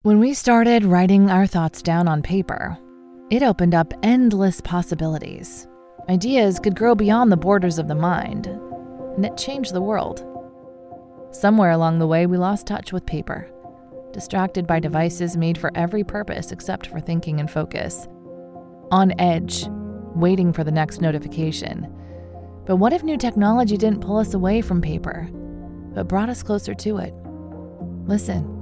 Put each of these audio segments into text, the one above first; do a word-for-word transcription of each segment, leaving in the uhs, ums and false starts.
When we started writing our thoughts down on paper, it opened up endless possibilities. Ideas could grow beyond the borders of the mind, and it changed the world. Somewhere along the way, we lost touch with paper, distracted by devices made for every purpose except for thinking and focus. On edge, waiting for the next notification. But what if new technology didn't pull us away from paper, but brought us closer to it? Listen.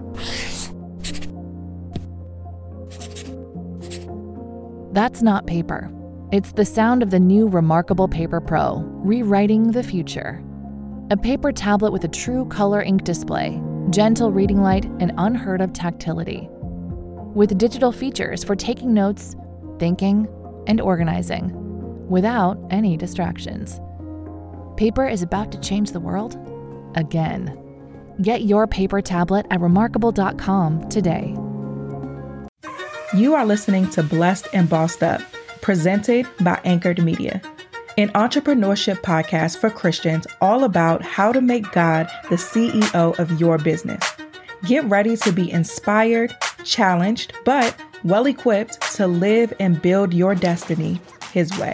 That's not paper. It's the sound of the new Remarkable Paper Pro, rewriting the future. A paper tablet with a true color ink display, gentle reading light, and unheard of tactility. With digital features for taking notes, thinking, and organizing, without any distractions. Paper is about to change the world again. Get your paper tablet at remarkable dot com today. You are listening to Blessed and Bossed Up, presented by Anchored Media, an entrepreneurship podcast for Christians all about how to make God the C E O of your business. Get ready to be inspired, challenged, but well-equipped to live and build your destiny His way.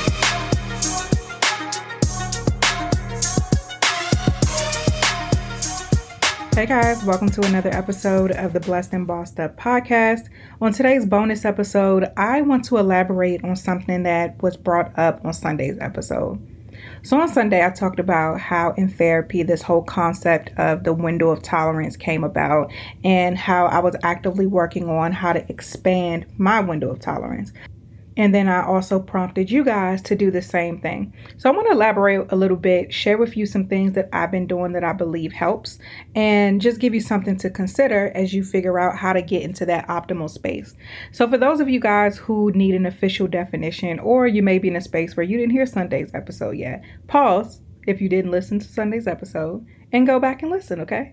Hey guys, welcome to another episode of the Blessed and Bossed Up podcast. On today's bonus episode, I want to elaborate on something that was brought up on Sunday's episode. So on Sunday, I talked about how in therapy, this whole concept of the window of tolerance came about and how I was actively working on how to expand my window of tolerance. And then I also prompted you guys to do the same thing. So I want to elaborate a little bit, share with you some things that I've been doing that I believe helps, and just give you something to consider as you figure out how to get into that optimal space. So for those of you guys who need an official definition, or you may be in a space where you didn't hear Sunday's episode yet, pause if you didn't listen to Sunday's episode and go back and listen, okay?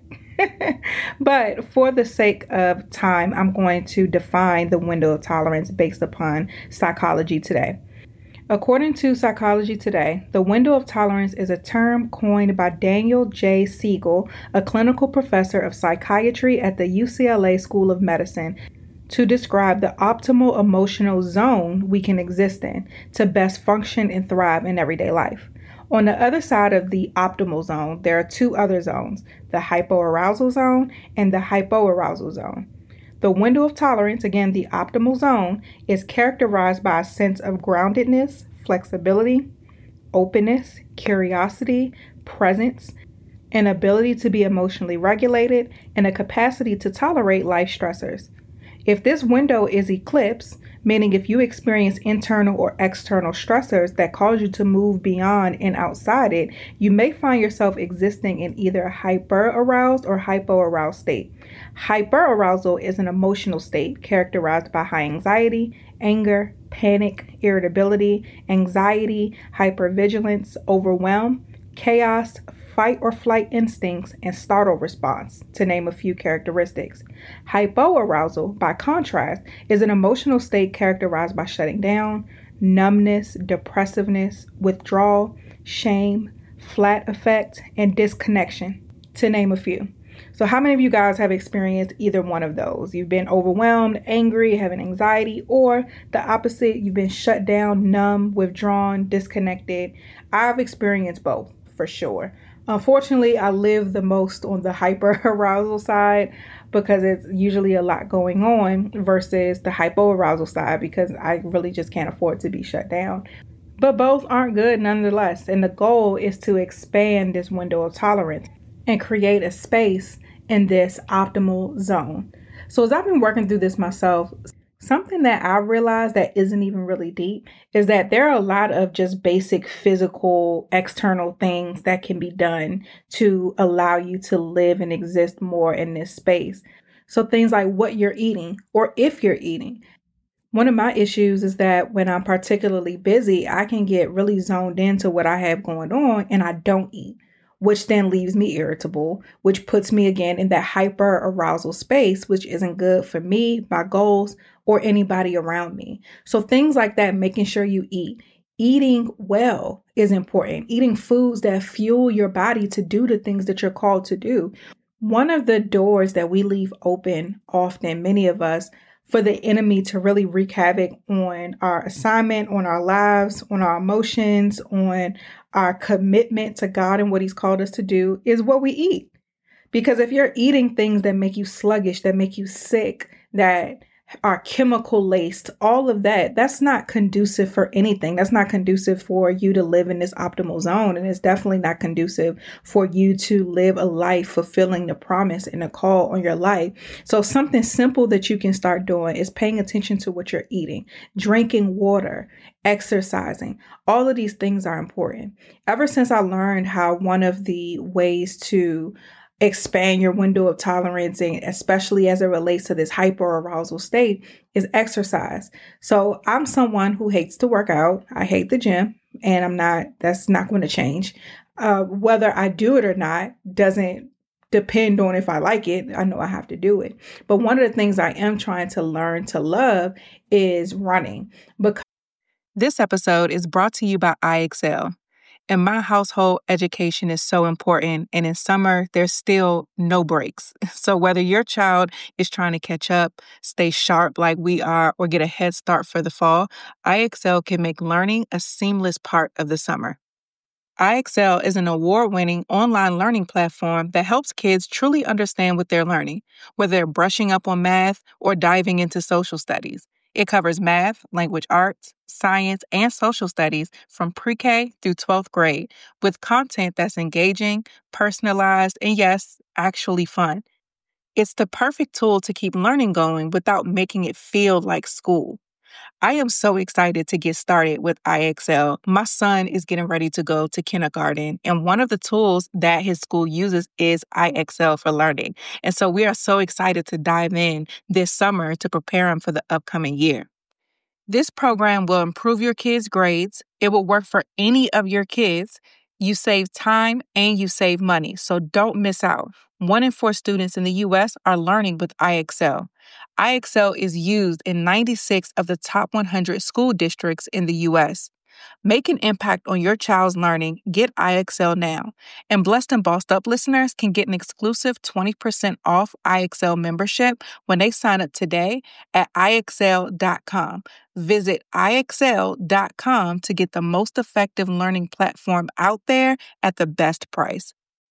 But for the sake of time, I'm going to define the window of tolerance based upon Psychology Today. According to Psychology Today, the window of tolerance is a term coined by Daniel J. Siegel, a clinical professor of psychiatry at the U C L A School of Medicine, to describe the optimal emotional zone we can exist in to best function and thrive in everyday life. On the other side of the optimal zone, there are two other zones, the hypoarousal zone and the hypoarousal zone. The window of tolerance, again, the optimal zone, is characterized by a sense of groundedness, flexibility, openness, curiosity, presence, an ability to be emotionally regulated, and a capacity to tolerate life stressors. If this window is eclipsed, meaning if you experience internal or external stressors that cause you to move beyond and outside it, you may find yourself existing in either a hyper-aroused or hypo-aroused state. Hyper-arousal is an emotional state characterized by high anxiety, anger, panic, irritability, anxiety, hypervigilance, overwhelm, chaos, fight or flight instincts, and startle response, to name a few characteristics. Hypoarousal, by contrast, is an emotional state characterized by shutting down, numbness, depressiveness, withdrawal, shame, flat affect, and disconnection, to name a few. So how many of you guys have experienced either one of those? You've been overwhelmed, angry, having anxiety, or the opposite, you've been shut down, numb, withdrawn, disconnected. I've experienced both, for sure. Unfortunately, I live the most on the hyper-arousal side because it's usually a lot going on versus the hypo-arousal side because I really just can't afford to be shut down. But both aren't good nonetheless. And the goal is to expand this window of tolerance and create a space in this optimal zone. So as I've been working through this myself, something that I realized that isn't even really deep is that there are a lot of just basic physical external things that can be done to allow you to live and exist more in this space. So things like what you're eating or if you're eating. One of my issues is that when I'm particularly busy, I can get really zoned into what I have going on and I don't eat, which then leaves me irritable, which puts me again in that hyper arousal space, which isn't good for me, my goals, or anybody around me. So things like that, making sure you eat. Eating well is important. Eating foods that fuel your body to do the things that you're called to do. One of the doors that we leave open often, many of us, for the enemy to really wreak havoc on our assignment, on our lives, on our emotions, on our commitment to God and what He's called us to do, is what we eat. Because if you're eating things that make you sluggish, that make you sick, that are chemical laced, all of that, that's not conducive for anything. That's not conducive for you to live in this optimal zone. And it's definitely not conducive for you to live a life fulfilling the promise and the call on your life. So something simple that you can start doing is paying attention to what you're eating, drinking water, exercising. All of these things are important. Ever since I learned how one of the ways to expand your window of tolerance, and especially as it relates to this hyperarousal state, is exercise. So I'm someone who hates to work out. I hate the gym, and I'm not, that's not going to change. Uh, whether I do it or not doesn't depend on if I like it. I know I have to do it. But one of the things I am trying to learn to love is running. Because this episode is brought to you by I Excel. In my household, education is so important, and in summer, there's still no breaks. So whether your child is trying to catch up, stay sharp like we are, or get a head start for the fall, I Excel can make learning a seamless part of the summer. I Excel is an award-winning online learning platform that helps kids truly understand what they're learning, whether they're brushing up on math or diving into social studies. It covers math, language arts, science, and social studies from pre-K through twelfth grade with content that's engaging, personalized, and yes, actually fun. It's the perfect tool to keep learning going without making it feel like school. I am so excited to get started with I Excel. My son is getting ready to go to kindergarten, and one of the tools that his school uses is I Excel for learning. And so we are so excited to dive in this summer to prepare him for the upcoming year. This program will improve your kids' grades. It will work for any of your kids. You save time and you save money, so don't miss out. One in four students in the U S are learning with I Excel. I Excel is used in ninety-six of the top one hundred school districts in the U S. Make an impact on your child's learning. Get I Excel now. And Blessed and Bossed Up listeners can get an exclusive twenty percent off I Excel membership when they sign up today at I Excel dot com. Visit I Excel dot com to get the most effective learning platform out there at the best price.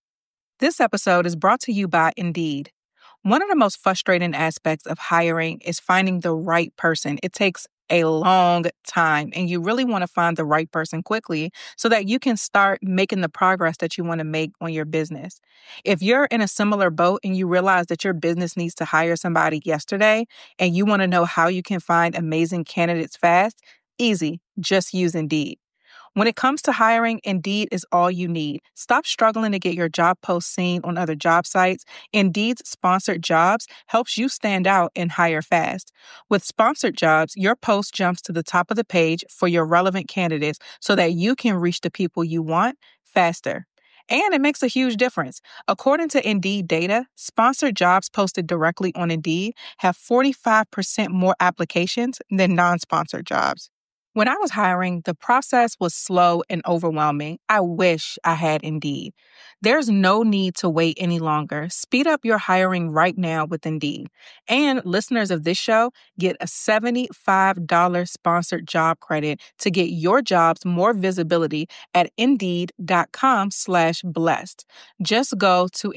This episode is brought to you by Indeed. One of the most frustrating aspects of hiring is finding the right person. It takes a long time, and you really want to find the right person quickly so that you can start making the progress that you want to make on your business. If you're in a similar boat and you realize that your business needs to hire somebody yesterday and you want to know how you can find amazing candidates fast, easy, just use Indeed. When it comes to hiring, Indeed is all you need. Stop struggling to get your job post seen on other job sites. Indeed's sponsored jobs helps you stand out and hire fast. With sponsored jobs, your post jumps to the top of the page for your relevant candidates so that you can reach the people you want faster. And it makes a huge difference. According to Indeed data, sponsored jobs posted directly on Indeed have forty-five percent more applications than non-sponsored jobs. When I was hiring, the process was slow and overwhelming. I wish I had Indeed. There's no need to wait any longer. Speed up your hiring right now with Indeed. And listeners of this show get a seventy-five dollars sponsored job credit to get your jobs more visibility at Indeed.com slash blessed. Just go to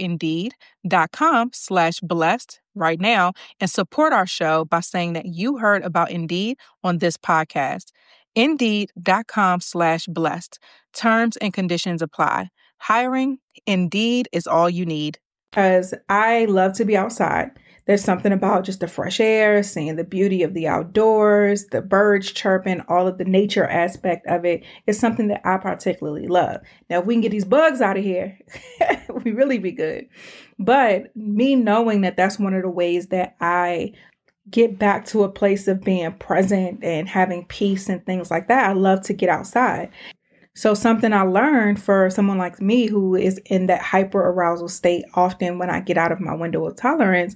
Indeed.com slash blessed right now and support our show by saying that you heard about Indeed on this podcast. Indeed.com slash blessed. Terms and conditions apply. Hiring, Indeed is all you need. Because I love to be outside. There's something about just the fresh air, seeing the beauty of the outdoors, the birds chirping, all of the nature aspect of it is something that I particularly love. Now, if we can get these bugs out of here, we really be good. But me knowing that that's one of the ways that I get back to a place of being present and having peace and things like that, I love to get outside. So something I learned for someone like me who is in that hyper arousal state often when I get out of my window of tolerance,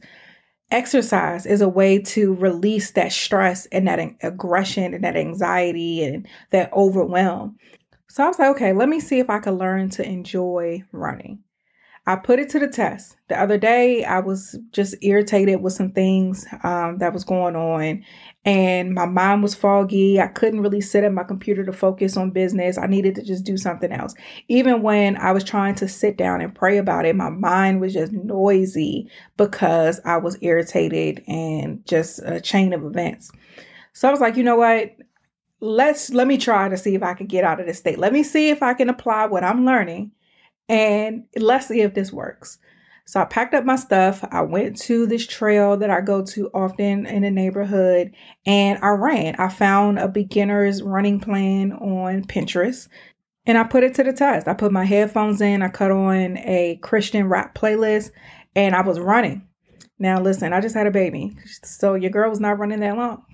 exercise is a way to release that stress and that aggression and that anxiety and that overwhelm. So I was like, okay, let me see if I can learn to enjoy running. I put it to the test. The other day, I was just irritated with some things um, that was going on, and my mind was foggy. I couldn't really sit at my computer to focus on business. I needed to just do something else. Even when I was trying to sit down and pray about it, my mind was just noisy because I was irritated and just a chain of events. So I was like, you know what? Let's let me try to see if I can get out of this state. Let me see if I can apply what I'm learning. And let's see if this works. So I packed up my stuff. I went to this trail that I go to often in the neighborhood, and I ran. I found a beginner's running plan on Pinterest, and I put it to the test. I put my headphones in. I cut on a Christian rap playlist, and I was running. Now, listen, I just had a baby, so your girl was not running that long.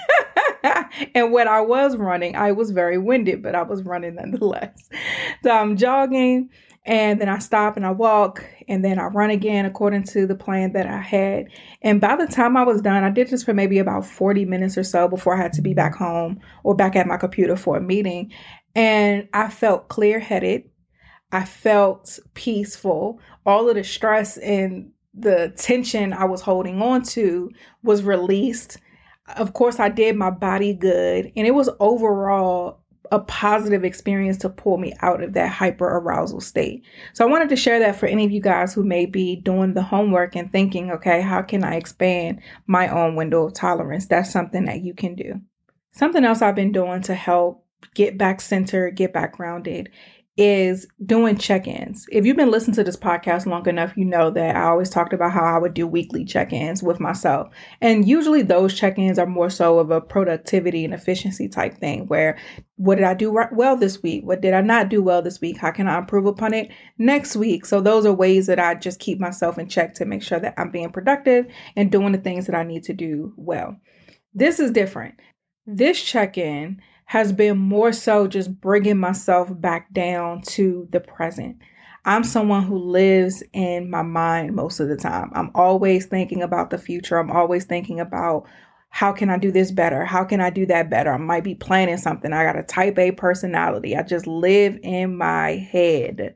And when I was running, I was very winded, but I was running nonetheless. So I'm jogging. And then I stop and I walk, and then I run again according to the plan that I had. And by the time I was done, I did this for maybe about forty minutes or so before I had to be back home or back at my computer for a meeting. And I felt clear-headed. I felt peaceful. All of the stress and the tension I was holding on to was released. Of course, I did my body good, and it was overall a positive experience to pull me out of that hyper arousal state. So I wanted to share that for any of you guys who may be doing the homework and thinking, okay, how can I expand my own window of tolerance? That's something that you can do. Something else I've been doing to help get back centered, get back grounded, is doing check-ins. If you've been listening to this podcast long enough, you know that I always talked about how I would do weekly check-ins with myself. And usually those check-ins are more so of a productivity and efficiency type thing, where what did I do well this week? What did I not do well this week? How can I improve upon it next week? So those are ways that I just keep myself in check to make sure that I'm being productive and doing the things that I need to do well. This is different. This check-in has been more so just bringing myself back down to the present. I'm someone who lives in my mind most of the time. I'm always thinking about the future. I'm always thinking about how can I do this better? How can I do that better? I might be planning something. I got a type A personality. I just live in my head.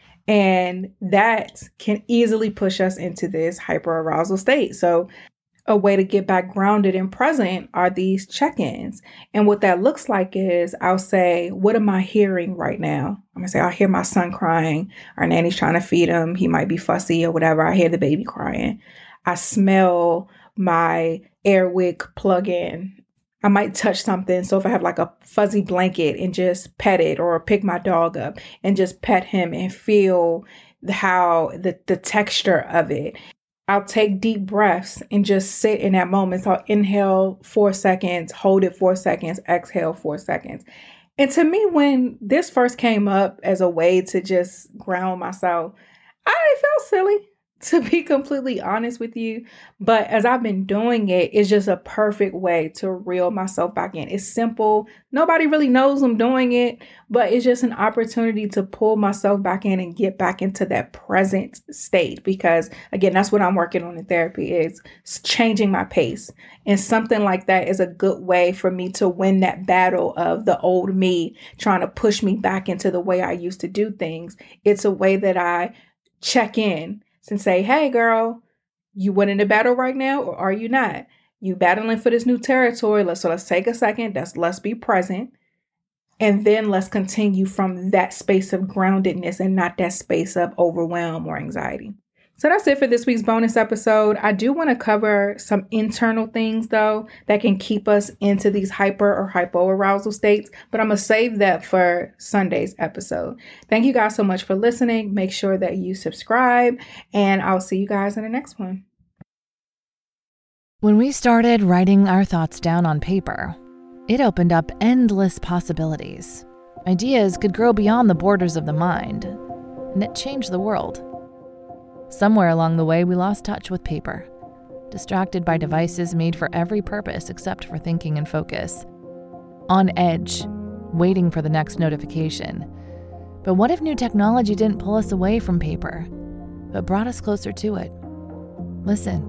And that can easily push us into this hyperarousal state. So a way to get back grounded and present are these check-ins. And what that looks like is I'll say, what am I hearing right now? I'm going to say, I hear my son crying. Our nanny's trying to feed him. He might be fussy or whatever. I hear the baby crying. I smell my Airwick plug-in. I might touch something. So if I have like a fuzzy blanket and just pet it, or pick my dog up and just pet him and feel how the, the texture of it. I'll take deep breaths and just sit in that moment. So I'll inhale four seconds, hold it four seconds, exhale four seconds. And to me, when this first came up as a way to just ground myself, I felt silly, to be completely honest with you. But as I've been doing it, it's just a perfect way to reel myself back in. It's simple. Nobody really knows I'm doing it, but it's just an opportunity to pull myself back in and get back into that present state. Because again, that's what I'm working on in therapy, is changing my pace. And something like that is a good way for me to win that battle of the old me trying to push me back into the way I used to do things. It's a way that I check in and say, hey, girl, you winning the battle right now, or are you not? You battling for this new territory. Let's, so let's take a second. Let's, let's be present. And then let's continue from that space of groundedness and not that space of overwhelm or anxiety. So that's it for this week's bonus episode. I do want to cover some internal things, though, that can keep us into these hyper or hypoarousal states, but I'm going to save that for Sunday's episode. Thank you guys so much for listening. Make sure that you subscribe, and I'll see you guys in the next one. When we started writing our thoughts down on paper, it opened up endless possibilities. Ideas could grow beyond the borders of the mind, and it changed the world. Somewhere along the way, we lost touch with paper, distracted by devices made for every purpose except for thinking and focus. On edge, waiting for the next notification. But what if new technology didn't pull us away from paper, but brought us closer to it? Listen.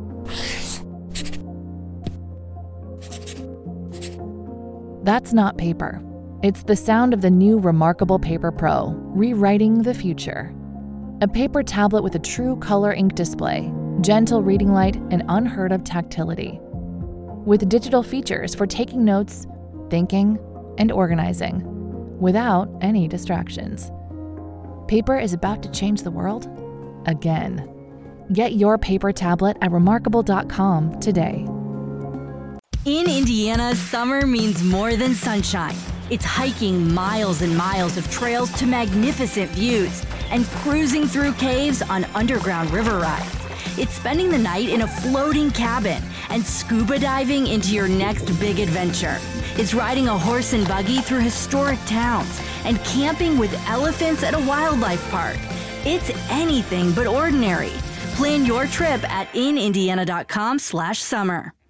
That's not paper. It's the sound of the new Remarkable Paper Pro, rewriting the future. A paper tablet with a true color ink display, gentle reading light, and unheard of tactility. With digital features for taking notes, thinking, and organizing, without any distractions. Paper is about to change the world again. Get your paper tablet at remarkable dot com today. In Indiana, summer means more than sunshine. It's hiking miles and miles of trails to magnificent views and cruising through caves on underground river rides. It's spending the night in a floating cabin and scuba diving into your next big adventure. It's riding a horse and buggy through historic towns and camping with elephants at a wildlife park. It's anything but ordinary. Plan your trip at in indiana dot com slash summer.